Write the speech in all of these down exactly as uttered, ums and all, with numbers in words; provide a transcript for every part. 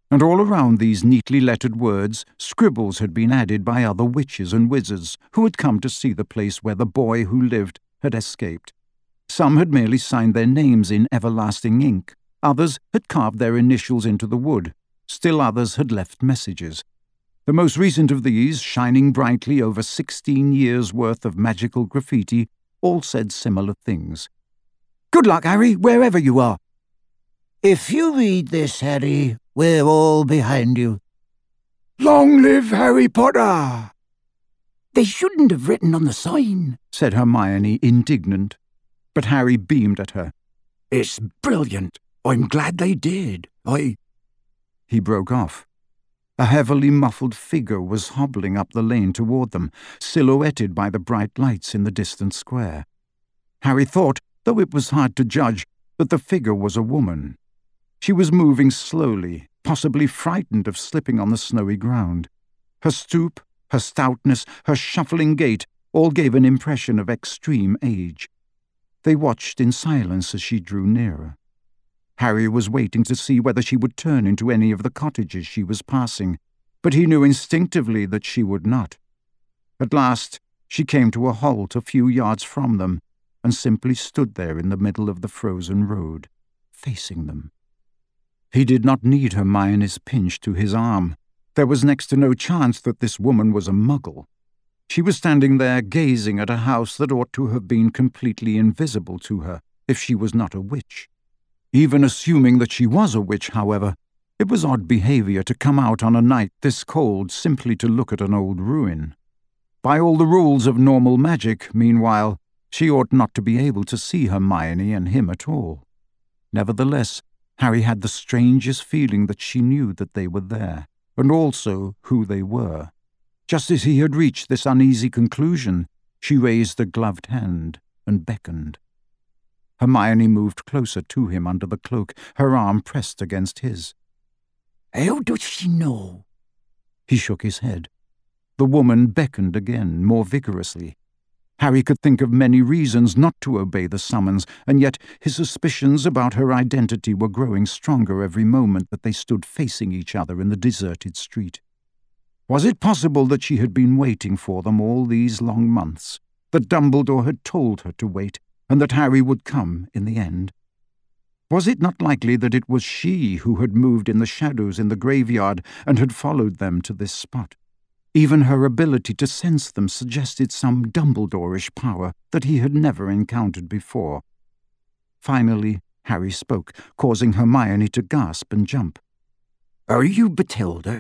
and all around these neatly lettered words scribbles had been added by other witches and wizards who had come to see the place where the boy who lived had escaped. Some had merely signed their names in everlasting ink, others had carved their initials into the wood, still others had left messages. The most recent of these, shining brightly over sixteen years' worth of magical graffiti, all said similar things. "Good luck, Harry, wherever you are." "If you read this, Harry, we're all behind you." "Long live Harry Potter!" "They shouldn't have written on the sign," said Hermione, indignant. But Harry beamed at her. "It's brilliant. I'm glad they did. I—" He broke off. A heavily muffled figure was hobbling up the lane toward them, silhouetted by the bright lights in the distant square. Harry thought, though it was hard to judge, that the figure was a woman. She was moving slowly, possibly frightened of slipping on the snowy ground. Her stoop, her stoutness, her shuffling gait all gave an impression of extreme age. They watched in silence as she drew nearer. Harry was waiting to see whether she would turn into any of the cottages she was passing, but he knew instinctively that she would not. At last, she came to a halt a few yards from them, and simply stood there in the middle of the frozen road, facing them. He did not need Hermione's pinch to his arm. There was next to no chance that this woman was a muggle. She was standing there gazing at a house that ought to have been completely invisible to her, if she was not a witch. Even assuming that she was a witch, however, it was odd behavior to come out on a night this cold simply to look at an old ruin. By all the rules of normal magic, meanwhile, she ought not to be able to see Hermione and him at all. Nevertheless, Harry had the strangest feeling that she knew that they were there, and also who they were. Just as he had reached this uneasy conclusion, she raised a gloved hand and beckoned. Hermione moved closer to him under the cloak, her arm pressed against his. "How does she know?" He shook his head. The woman beckoned again, more vigorously. Harry could think of many reasons not to obey the summons, and yet his suspicions about her identity were growing stronger every moment that they stood facing each other in the deserted street. Was it possible that she had been waiting for them all these long months, that Dumbledore had told her to wait, and that Harry would come in the end? Was it not likely that it was she who had moved in the shadows in the graveyard and had followed them to this spot? Even her ability to sense them suggested some Dumbledore-ish power that he had never encountered before. Finally, Harry spoke, causing Hermione to gasp and jump. "Are you Bathilda?"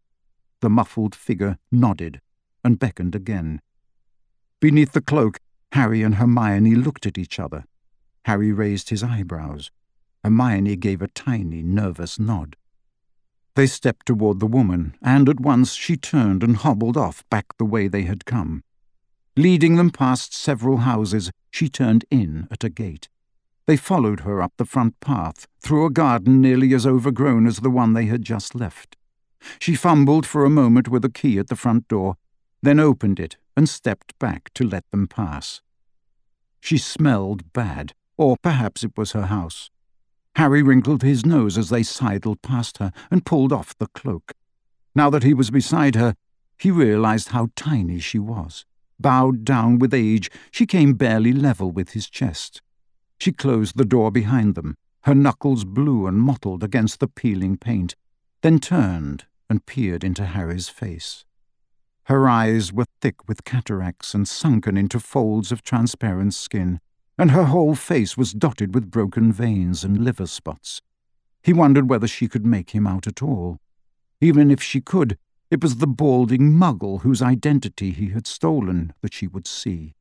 The muffled figure nodded and beckoned again. Beneath the cloak, Harry and Hermione looked at each other. Harry raised his eyebrows. Hermione gave a tiny, nervous nod. They stepped toward the woman, and at once she turned and hobbled off back the way they had come. Leading them past several houses, she turned in at a gate. They followed her up the front path, through a garden nearly as overgrown as the one they had just left. She fumbled for a moment with a key at the front door, then opened it and stepped back to let them pass. She smelled bad, or perhaps it was her house. Harry wrinkled his nose as they sidled past her and pulled off the cloak. Now that he was beside her, he realized how tiny she was. Bowed down with age, she came barely level with his chest. She closed the door behind them, her knuckles blue and mottled against the peeling paint, then turned and peered into Harry's face. Her eyes were thick with cataracts and sunken into folds of transparent skin, and her whole face was dotted with broken veins and liver spots. He wondered whether she could make him out at all. Even if she could, it was the balding muggle whose identity he had stolen that she would see.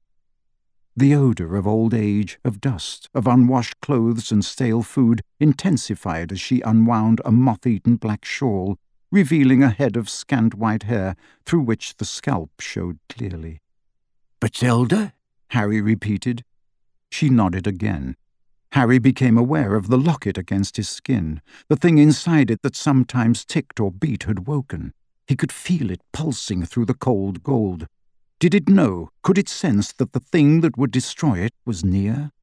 The odour of old age, of dust, of unwashed clothes and stale food intensified as she unwound a moth-eaten black shawl, revealing a head of scant white hair through which the scalp showed clearly. "Bathilda?" Harry repeated. She nodded again. Harry became aware of the locket against his skin. The thing inside it that sometimes ticked or beat had woken. He could feel it pulsing through the cold gold. Did it know, could it sense that the thing that would destroy it was near?